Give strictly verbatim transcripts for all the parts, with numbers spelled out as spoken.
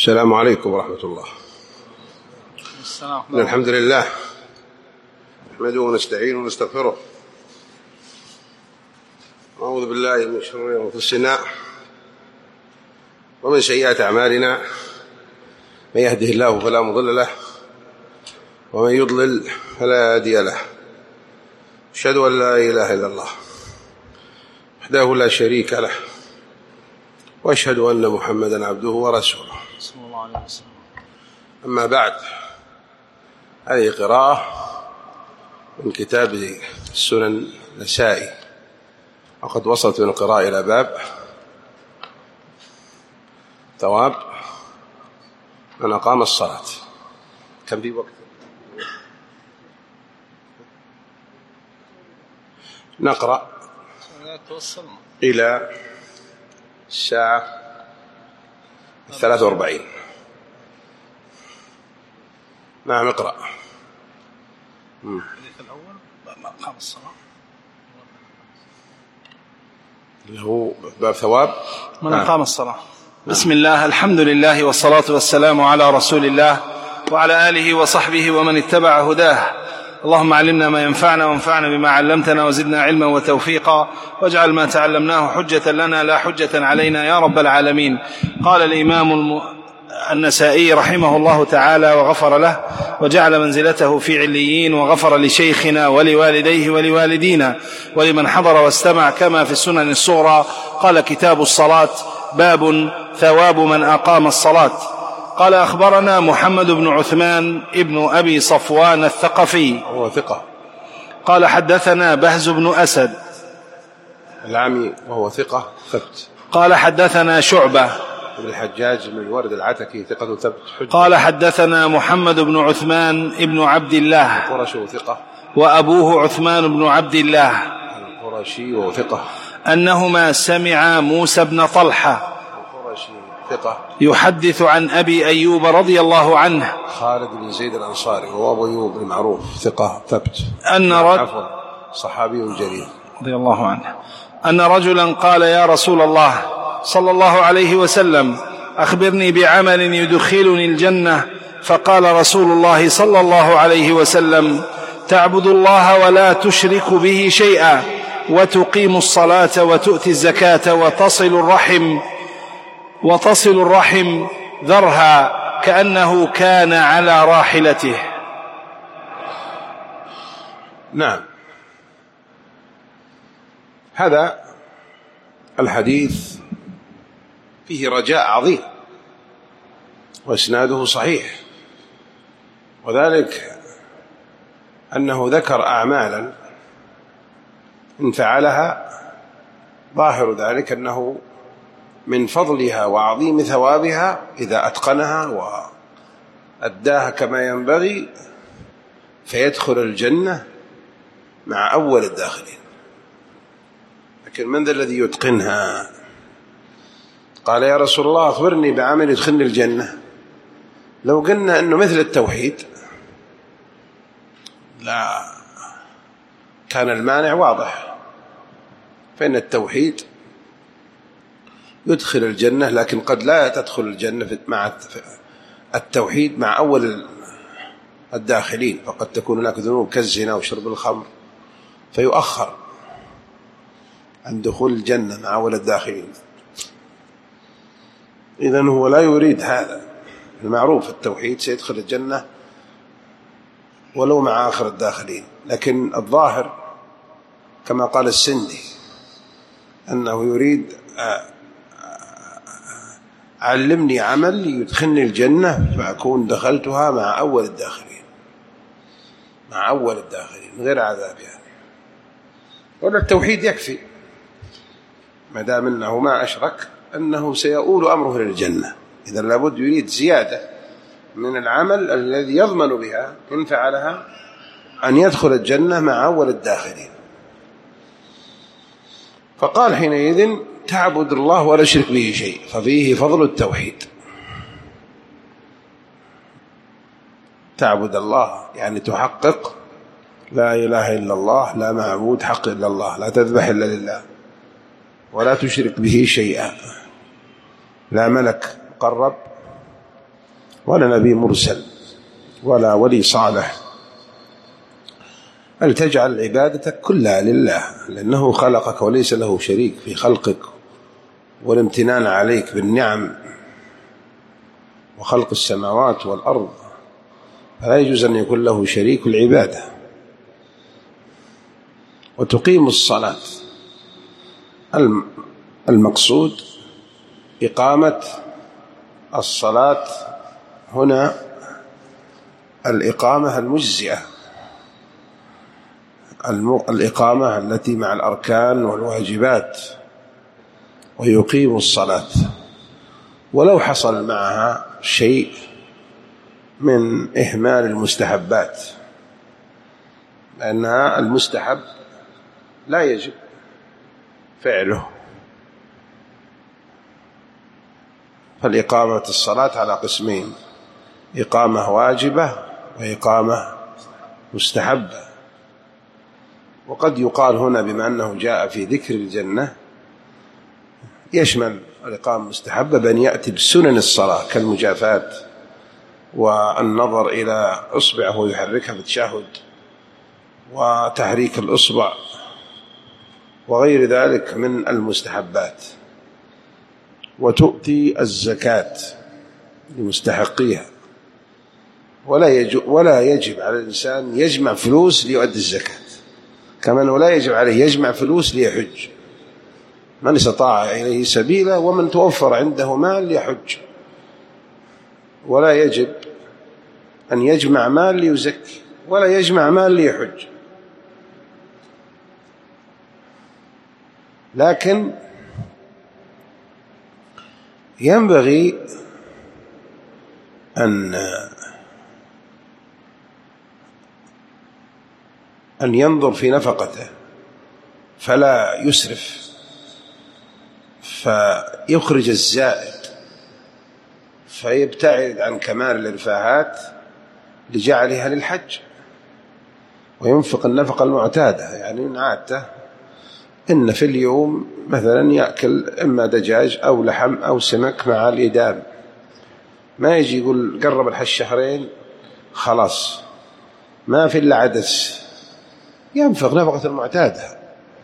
السلام عليكم ورحمة الله. إن الحمد لله نحمده ونستعينه ونستغفره، أعوذ بالله من شرور أنفسنا ومن سيئات أعمالنا، من يهده الله فلا مضل له ومن يضلل فلا هادي له. أشهد أن لا إله إلا الله وحده لا شريك له، وأشهد أن محمدا عبده ورسوله صلى الله عليه وسلم. أما بعد، هذه قراءة من كتاب السنن النسائي، وقد وصلت من القراءة إلى باب ثواب من أقام الصلاة. كم في وقت؟ نقرأ إلى الساعة الثلاثة واربعين. نعم اقرأ. الأول أقام الصلاة اللي هو باب ثواب من أقام الصلاة. بسم الله، الحمد لله والصلاة والسلام على رسول الله وعلى آله وصحبه ومن اتبع هداه. اللهم علمنا ما ينفعنا وانفعنا بما علمتنا وزدنا علما وتوفيقا، واجعل ما تعلمناه حجة لنا لا حجة علينا يا رب العالمين. قال الإمام الم... النسائي رحمه الله تعالى وغفر له، وجعل منزلته في عليين، وغفر لشيخنا ولوالديه ولوالدينا ولمن حضر واستمع كما في السنن الصغرى. قال: كتاب الصلاة، باب ثواب من أقام الصلاة. قال: أخبرنا محمد بن عثمان ابن أبي صفوان الثقفي هو ثقة. قال: حدثنا بهز بن أسد العامي وهو ثقة ثبت. قال: حدثنا شعبة ابن الحجاج بن الورد العتكي ثقة ثبت حجة. قال: حدثنا محمد بن عثمان ابن عبد الله القرشي ثقة، وأبوه عثمان بن عبد الله القرشي وهو ثقة، أنهما سمعا موسى بن طلحة القرشي ثقة يحدث عن أبي أيوب رضي الله عنه خالد بن زيد الأنصاري، وهو أبو أيوب المعروف ثقة ثبت، أن رجل صحابي جليل رضي الله عنه أن رجلا قال: يا رسول الله صلى الله عليه وسلم، أخبرني بعمل يدخلني الجنة. فقال رسول الله صلى الله عليه وسلم: تعبد الله ولا تشرك به شيئا، وتقيم الصلاة وتؤتي الزكاة، وتصل الرحم وتصل الرحم ذرها كأنه كان على راحلته. نعم، هذا الحديث فيه رجاء عظيم وإسناده صحيح، وذلك أنه ذكر أعمالا إن فعلها ظاهر ذلك أنه من فضلها وعظيم ثوابها إذا أتقنها وأداها كما ينبغي فيدخل الجنة مع أول الداخلين. لكن من ذا الذي يتقنها؟ قال: يا رسول الله أخبرني بعمل يدخلني الجنة. لو قلنا أنه مثل التوحيد لا كان المانع واضح، فإن التوحيد يدخل الجنة، لكن قد لا تدخل الجنة مع التوحيد مع أول الداخلين، فقد تكون هناك ذنوب كالزنا وشرب الخمر فيؤخر عن دخول الجنة مع أول الداخلين. إذن هو لا يريد هذا. المعروف التوحيد سيدخل الجنة ولو مع آخر الداخلين، لكن الظاهر كما قال السندي أنه يريد علمني عمل يدخلني الجنة فأكون دخلتها مع أول الداخلين، مع أول الداخلين غير عذاب يعني. ولا التوحيد يكفي ما دام أنه ما أشرك أنه سيؤول أمره للجنة. إذا لابد يريد زيادة من العمل الذي يضمن بها إن فعلها أن يدخل الجنة مع أول الداخلين. فقال حينئذ: تعبد الله ولا تشرك به شيء، ففيه فضل التوحيد. تعبد الله يعني تحقق لا إله إلا الله، لا معبود حق إلا الله، لا تذبح إلا لله، ولا تشرك به شيئا، لا ملك مقرب ولا نبي مرسل ولا ولي صالح، بل تجعل عبادتك كلها لله، لأنه خلقك وليس له شريك في خلقك والامتنان عليك بالنعم وخلق السماوات والأرض، فلا يجوز أن يكون له شريك العبادة. وتقيم الصلاة، المقصود إقامة الصلاة هنا الإقامة المجزئة، الإقامة التي مع الأركان والواجبات، ويقيم الصلاة ولو حصل معها شيء من إهمال المستحبات، لأنها المستحب لا يجب فعله. فالإقامة الصلاة على قسمين: إقامة واجبة وإقامة مستحبة. وقد يقال هنا بما أنه جاء في ذكر الجنة يشمل الإقامة المستحبة بأن يأتي بسنن الصلاة كالمجافاة والنظر إلى إصبعه ويحركها في التشهد وتحريك الإصبع وغير ذلك من المستحبات. وتؤتي الزكاة لمستحقيها، ولا يجب, ولا يجب على الإنسان يجمع فلوس ليؤدي الزكاة، كما أنه لا يجب عليه يجمع فلوس ليحج. من استطاع إليه سبيلا ومن توفر عنده مال ليحج، ولا يجب أن يجمع مال ليزكي ولا يجمع مال ليحج. لكن ينبغي أن أن ينظر في نفقته فلا يسرف، فيخرج الزائد فيبتعد عن كمال الإرفاهات لجعلها للحج، وينفق النفقة المعتادة. يعني من عادته إن في اليوم مثلا يأكل إما دجاج أو لحم أو سمك مع الإدام، ما يجي يقول قرب الحج شهرين خلاص ما في إلا عدس، ينفق نفقة المعتادة،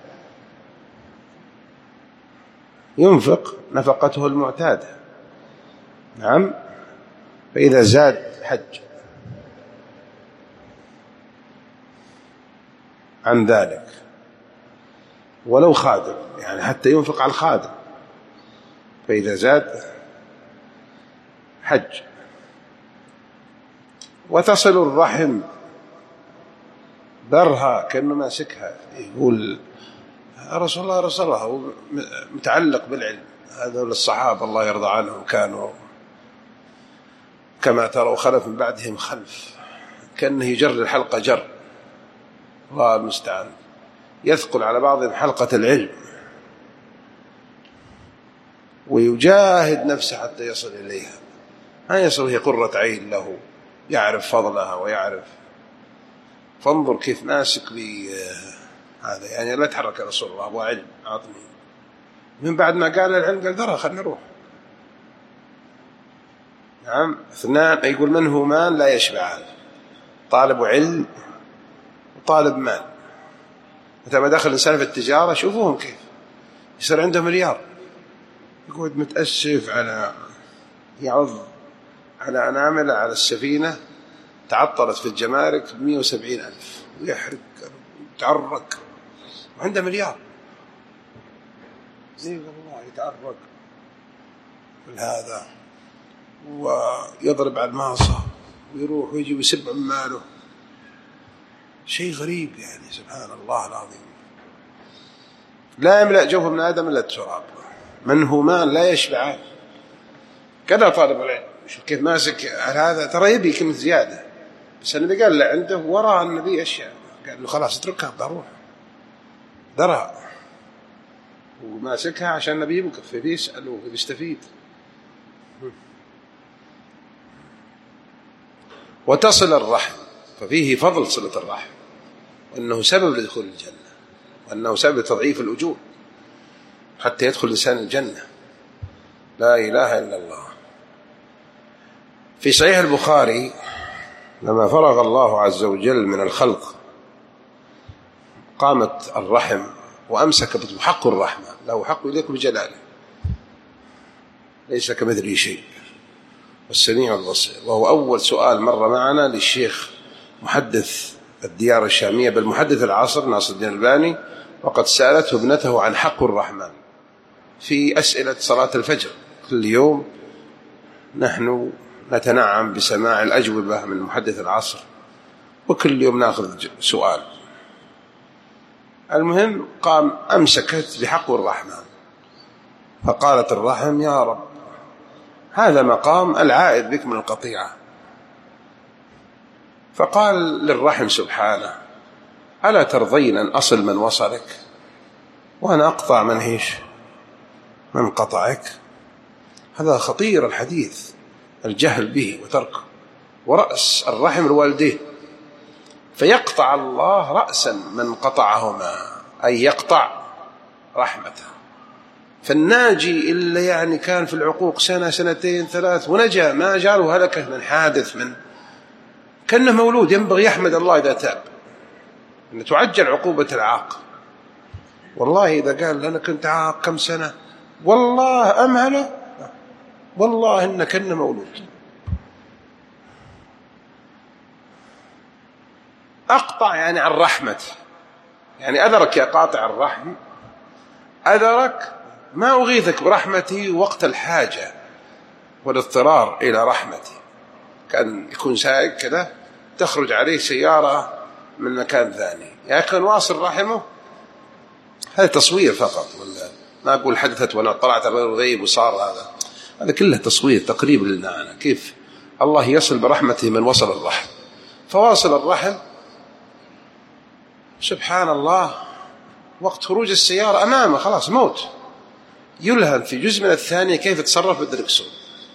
ينفق نفقته المعتادة. نعم. فإذا زاد حج عن ذلك ولو خادم، يعني حتى ينفق على الخادم، فإذا زاد حج. وتصل الرحم برها كأنه ماسكها، يقول رسول الله رسول الله متعلق بالعلم. هذا الصحابة الله يرضى عنهم كانوا كما تروا خلف من بعدهم خلف، كأنه يجر الحلقة جر، الله المستعان، يثقل على بعضهم حلقة العلم ويجاهد نفسه حتى يصل إليها، ما يصل هي قرة عين له، يعرف فضلها ويعرف. فانظر كيف ماسك بهذا، يعني لا تحرك يا رسول الله أبو علم عاطني. من بعد ما قال العلم قال ذرها خلنا نروح. نعم. اثنان يقول من همان لا يشبعان، طالب علم وطالب مال. متى ما دخل الإنسان في التجارة شوفوهم كيف يصير عنده مليار، يقعد متأسف على يعض على أنامل على السفينة تعطلت في الجمارك بمئة وسبعين ألف، ويحرق ويتعرق وعنده مليار. زي والله يتعرق في هذا ويضرب على الماصة ويروح ويجي ويسب عماله. شيء غريب يعني، سبحان الله العظيم. لا يملأ جوف ابن آدم إلا التراب، من همان لا يشبعان. كذا طالب العلم شوف كيف ماسك على هذا، ترى يبي كلمة زيادة، بس النبي قال له عنده وراء النبي أشياء، قال له خلاص اتركها بروح درها، وماسكها عشان النبي يوقف يسأله ويستفيد. وتصل الرحم، ففيه فضل صلة الرحم، وأنه سبب لدخول الجنة، وأنه سبب لتضعيف الأجور حتى يدخل الإنسان الجنة. لا إله إلا الله. في صحيح البخاري لما فرغ الله عز وجل من الخلق قامت الرحم وأمسكت بحق الرحمة، له حق إليك بجلاله، ليس كمثله شيء والسميع البصير. وهو أول سؤال مر معنا للشيخ محدث الديار الشامية بل محدث العصر ناصر الدين الألباني، وقد سألته ابنته عن حق الرحمن في أسئلة صلاة الفجر. كل يوم نحن نتنعم بسماع الأجوبة من محدث العصر، وكل يوم نأخذ سؤال. المهم قام أمسكت بحق الرحمن، فقالت الرحم: يا رب، هذا مقام العائد بك من القطيعة. فقال للرحم سبحانه: ألا ترضين أن أصل من وصلك وأنا أقطع من هيش من قطعك؟ هذا خطير الحديث، الجهل به وتركه، ورأس الرحم الوالدين، فيقطع الله رأسا من قطعهما، أي يقطع رحمته. فالناجي اللي يعني كان في العقوق سنة سنتين ثلاث ونجا، ما جاله هلكه من حادث من كأنه مولود، ينبغي يحمد الله إذا تاب، أن تعجل عقوبة العاق. والله إذا قال أنا كنت عاق كم سنة، والله أمهله، والله إنه كأنه مولود. أقطع يعني عن رحمة، يعني أذرك يا قاطع الرحم، أذرك، ما أغيثك برحمتي وقت الحاجة والاضطرار إلى رحمتي. كان يكون سائق كذا تخرج عليه سيارة من مكان ثاني، يعني كان واصل رحمه. هذا تصوير فقط، ولا ما أقول حدثت وأنا طلعت على الغيب وصار هذا، هذا كله تصوير تقريب لنا أنا كيف الله يصل برحمته من وصل الرحم. فواصل الرحم سبحان الله، وقت خروج السيارة أمامه خلاص موت، يلهم في جزء من الثانية كيف يتصرف بالدركسون،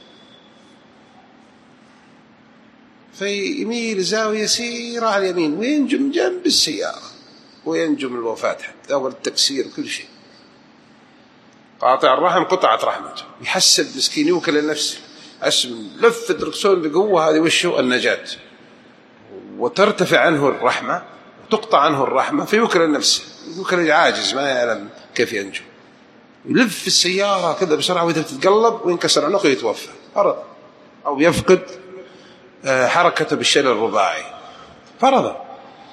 فيميل زاوية يسيرة على اليمين وينجم جنب السيارة وينجم الوفاة حتى والتكسير وكل شيء. قاطع الرحم قطعت رحمته، يحسد مسكين، يوكل لنفسه، اسم لف الدركسون بقوة، هذه وشه النجاة، وترتفع عنه الرحمة وتقطع عنه الرحمة، فيوكل لنفسه، يوكل عاجز ما يعلم كيف ينجو، يلف السيارة كذا بسرعة وإذا تتقلب وينكسر عنقه يتوفى فرضا، أو يفقد حركته بالشلل الرباعي فرضا،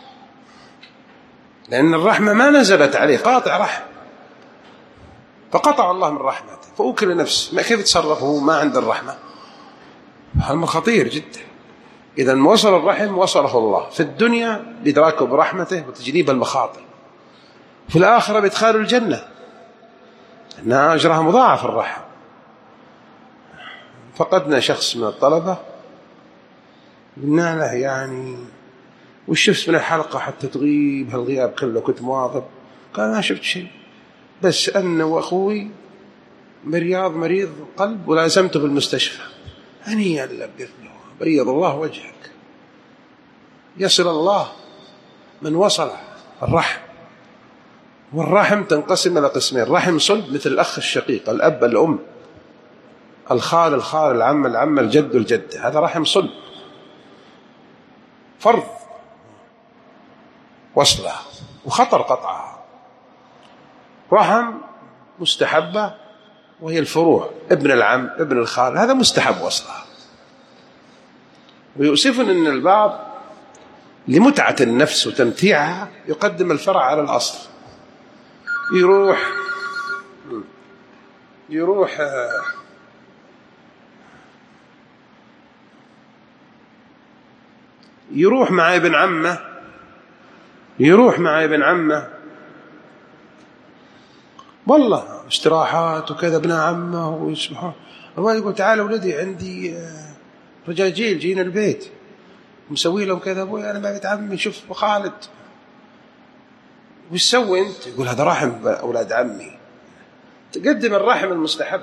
لأن الرحمة ما نزلت عليه، قاطع رحم، فقطع الله من رحمته فأوكل نفسه، ما كيف يتصرف هو ما عند الرحمة؟ هذا خطير جدا. إذا وصل الرحم وصله الله في الدنيا بإدراكه برحمته وتجنيب المخاطر، في الآخرة بإدخال الجنة، أنها أجرها مضاعف الرحم. فقدنا شخص من الطلبة قلنا له يعني وش شفت من الحلقة حتى تغيب هالغياب كله كنت مواظب؟ قال ما شفت شيء، بس أنا وأخوي برياض مريض قلب ولازمته بالمستشفى. هنيئا لك، بيض الله وجهك. يصل الله من وصل الرحم، والرحم تنقسم إلى قسمين: رحم صلب مثل الأخ الشقيق، الأب الأم، الخال الخال، العم العم، الجد الجد، هذا رحم صلب فرض وصلها وخطر قطعها. رحم مستحبة وهي الفروع، ابن العم ابن الخال، هذا مستحب وصلها. ويؤسفن أن البعض لمتعة النفس وتمتيعها يقدم الفرع على الأصل، يروح يروح يروح مع ابن عمه يروح مع ابن عمه والله استراحات وكذا، ابن عمه ويسمحون، الله يقول تعال ولدي عندي رجاجيل جينا البيت مسوي لهم كذا، ابوي انا ما بيت عمي شوف خالد، وش سوي انت؟ يقول هذا رحم اولاد عمي. تقدم الرحم المستحب.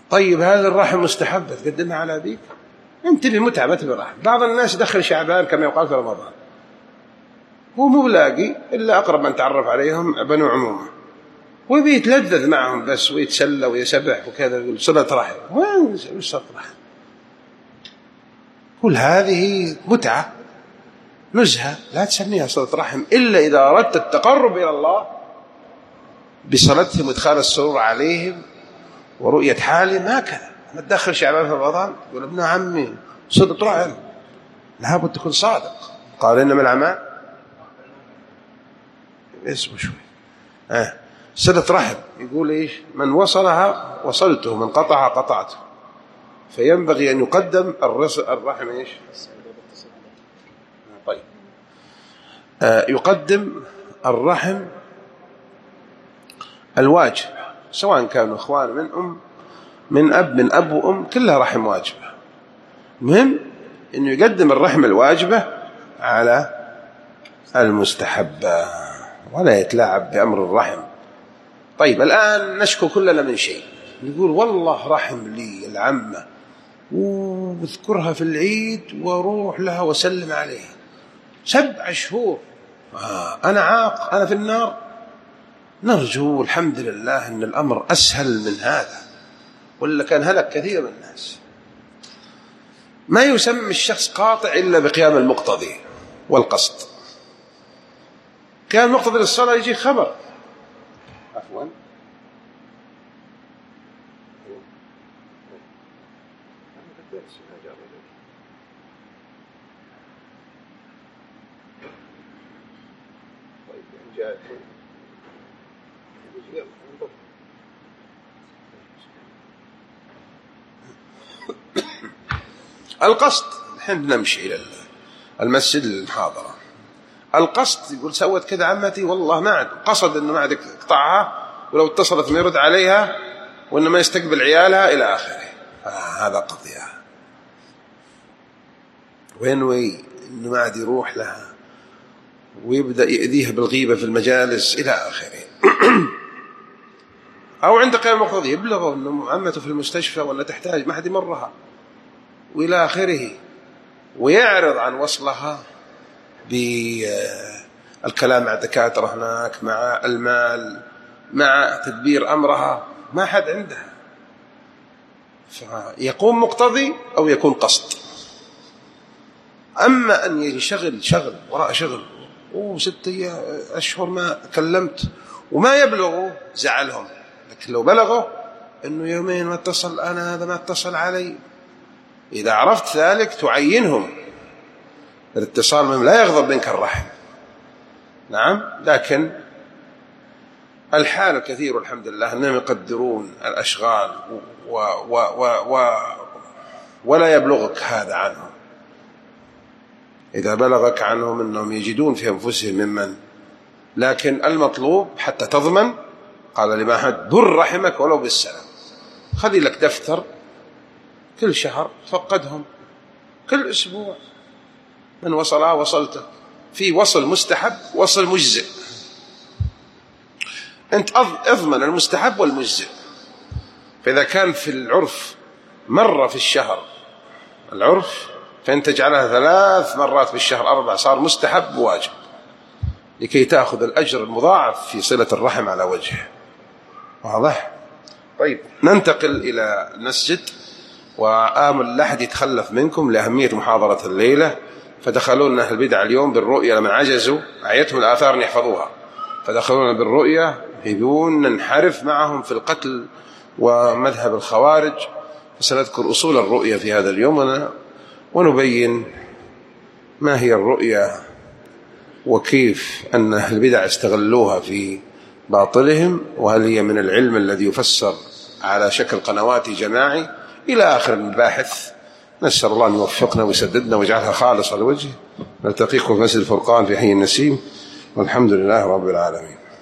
طيب هذا الرحم مستحبة تقدمها على أبيك؟ أنت بمتعة ما تبي رحم. بعض الناس يدخل شعبان كما يقال في رمضان، هو مو بلاقي إلا أقرب من تعرف عليهم بنو عمومه، ويبي يتلذذ معهم بس ويتسلى ويسبح وكذا، يقول صلة رحم. وين صلة رحم؟ كل هذه متعة نزهة، لا تسميها صلة رحم إلا إذا أردت التقرب إلى الله بصلتهم وإدخال السرور عليهم ورؤية حالهم. هكذا ما تدخل شعبان في رمضان يقول ابن عمي صلة رحم، لابد تكون صادق. قال إنما الأعمال اسمه شوي آه. صلة رحم يقول إيش؟ من وصلها وصلته، من قطعها قطعته. فينبغي أن يقدم الرحم إيش؟ طيب آه يقدم الرحم الواجب، سواء كانوا إخوان من أم من أب من أب وأم، كلها رحم واجبة. المهم أنه يقدم الرحم الواجبة على المستحبة ولا يتلاعب بأمر الرحم. طيب الآن نشكو كلنا من شيء، نقول والله رحم لي العمة واذكرها في العيد واروح لها وسلم عليها سبع شهور، آه أنا عاق، أنا في النار. نرجو الحمد لله أن الأمر أسهل من هذا، ولا كان هلك كثير من الناس. ما يسمى الشخص قاطع إلا بقيام المقتضي والقصد. كان مقتضي للصلاة يجي خبر عفوا القصد. الحين نمشي إلى المسجد للمحاضرة. القصد يقول سوت كذا عمتي والله ما عاد قصد إنه ما عاد يقطعها، ولو اتصلت ما يرد عليها، وإنه ما يستقبل عيالها إلى آخره. آه هذا قضية. وينوي إنه ما عاد يروح لها ويبدأ يأذيها بالغيبة في المجالس إلى آخره. أو عند قيام المقتضي يبلغه إنه عمته في المستشفى ولا تحتاج ما حد يمرها وإلى آخره، ويعرض عن وصلها بالكلام مع الدكاترة هناك، مع المال، مع تدبير أمرها، ما حد عندها. فيقوم مقتضي أو يكون قصد. أما أن يشغل شغل وراء شغل وستة أشهر ما كلمت وما يبلغوا زعلهم، لكن لو بلغوا أنه يومين ما اتصل، أنا هذا ما اتصل علي، إذا عرفت ذلك تعينهم. الاتصال منهم لا يغضب منك الرحم، نعم، لكن الحال كثير الحمد لله أنهم يقدرون الأشغال و و و و ولا يبلغك هذا عنهم. إذا بلغك عنهم أنهم يجدون في أنفسهم ممن، لكن المطلوب حتى تضمن، قال لماحد بر رحمك ولو بالسلام. خذي لك دفتر كل شهر فقدهم، كل أسبوع من وصلها وصلته، في وصل مستحب وصل مجزئ. أنت أضمن المستحب والمجزئ. فإذا كان في العرف مرة في الشهر العرف، فأنت تجعلها ثلاث مرات في الشهر أربع، صار مستحب واجب، لكي تأخذ الأجر المضاعف في صلة الرحم على وجهه. واضح؟ طيب ننتقل إلى المسجد. وآمل لا أحد يتخلف منكم لأهمية محاضرة الليلة. فدخلونا أهل البدع اليوم بالرؤية لما عجزوا أعيتهم الآثار أن يحفظوها، فدخلونا بالرؤية يبون ننحرف معهم في القتل ومذهب الخوارج. فسنذكر أصول الرؤية في هذا اليوم ونبين ما هي الرؤية وكيف أن أهل البدع استغلوها في باطلهم، وهل هي من العلم الذي يفسر على شكل قنوات جماعي إلى آخر المباحث. نسأل الله أن يوفقنا ويسددنا ويجعلها خالصة لوجهه. نلتقيكم في مسجد الفرقان في حي النسيم، والحمد لله رب العالمين.